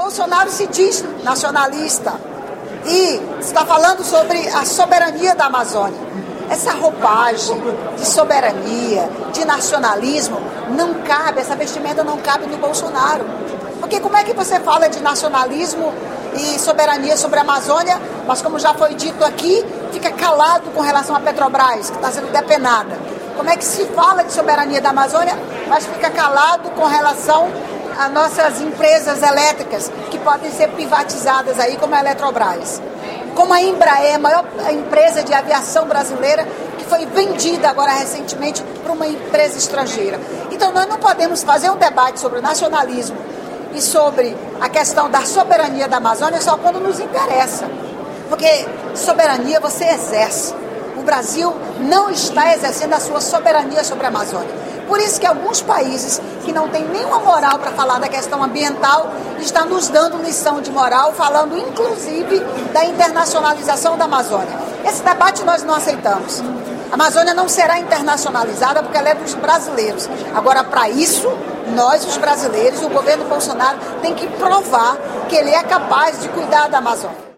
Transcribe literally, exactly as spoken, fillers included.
Bolsonaro se diz nacionalista e está falando sobre a soberania da Amazônia. Essa roupagem de soberania, de nacionalismo, não cabe, essa vestimenta não cabe no Bolsonaro. Porque como é que você fala de nacionalismo e soberania sobre a Amazônia, mas como já foi dito aqui, fica calado com relação à Petrobras, que está sendo depenada? Como é que se fala de soberania da Amazônia, mas fica calado com relação a nossas empresas elétricas, que podem ser privatizadas aí, como a Eletrobras? Como a Embraer, a maior empresa de aviação brasileira, que foi vendida agora recentemente para uma empresa estrangeira. Então nós não podemos fazer um debate sobre o nacionalismo e sobre a questão da soberania da Amazônia só quando nos interessa. Porque soberania você exerce. O Brasil não está exercendo a sua soberania sobre a Amazônia. Por isso que alguns países que não têm nenhuma moral para falar da questão ambiental estão nos dando lição de moral, falando inclusive da internacionalização da Amazônia. Esse debate nós não aceitamos. A Amazônia não será internacionalizada porque ela é dos brasileiros. Agora, para isso, nós, os brasileiros, o governo Bolsonaro tem que provar que ele é capaz de cuidar da Amazônia.